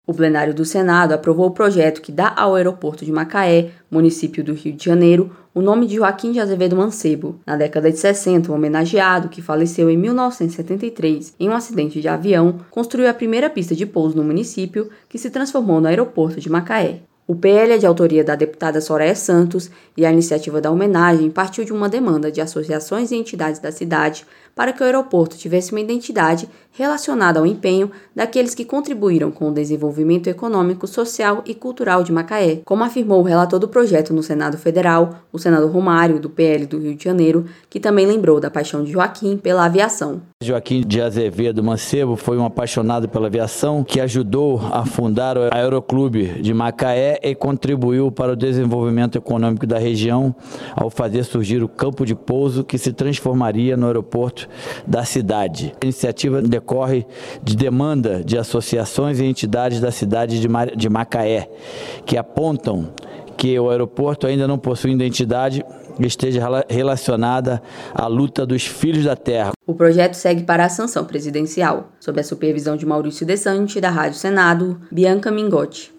O plenário do Senado aprovou o projeto que dá ao aeroporto de Macaé, município do Rio de Janeiro, o nome de Joaquim de Azevedo Mancebo. Na década de 60, um homenageado, que faleceu em 1973 em um acidente de avião, construiu a primeira pista de pouso no município, que se transformou no aeroporto de Macaé. O PL é de autoria da deputada Soraya Santos e a iniciativa da homenagem partiu de uma demanda de associações e entidades da cidade para que o aeroporto tivesse uma identidade relacionada ao empenho daqueles que contribuíram com o desenvolvimento econômico, social e cultural de Macaé, como afirmou o relator do projeto no Senado Federal, o senador Romário, do PL do Rio de Janeiro, que também lembrou da paixão de Joaquim pela aviação. Joaquim de Azevedo Mancebo foi um apaixonado pela aviação que ajudou a fundar o Aeroclube de Macaé e contribuiu para o desenvolvimento econômico da região ao fazer surgir o campo de pouso que se transformaria no aeroporto da cidade. A iniciativa decorre de demanda de associações e entidades da cidade de Macaé, que apontam que o aeroporto ainda não possui identidade e esteja relacionada à luta dos filhos da terra. O projeto segue para a sanção presidencial, sob a supervisão de Maurício Desante, da Rádio Senado, Bianca Mingotti.